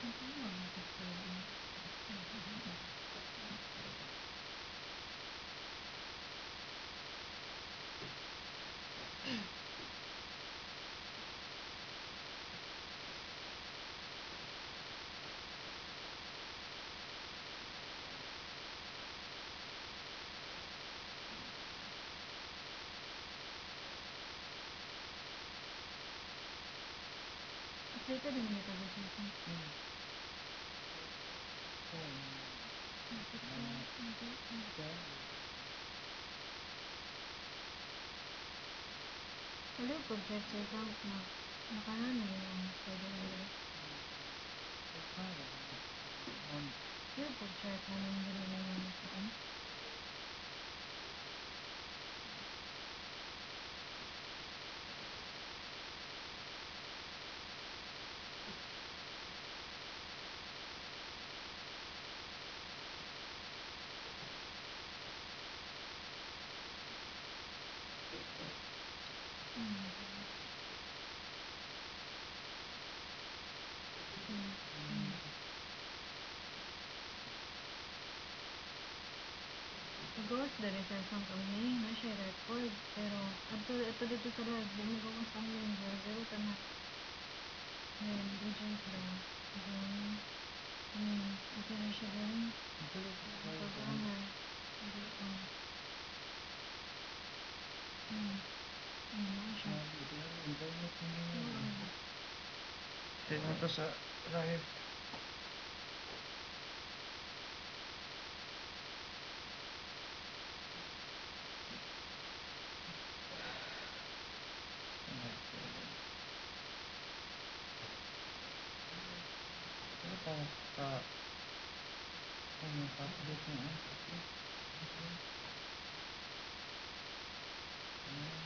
Kita din dito ba siya? Kalau pag-check sa account na nakanan na yung pwede nila. Yung pag-check na nang nila na yung account. Gawas dari sa isang kami na siya record pero ato dito sa live bumagawas ang member pero tanan ngayon reject daw then okay na siya din pag-amal siya tingnan to sa live. Update mo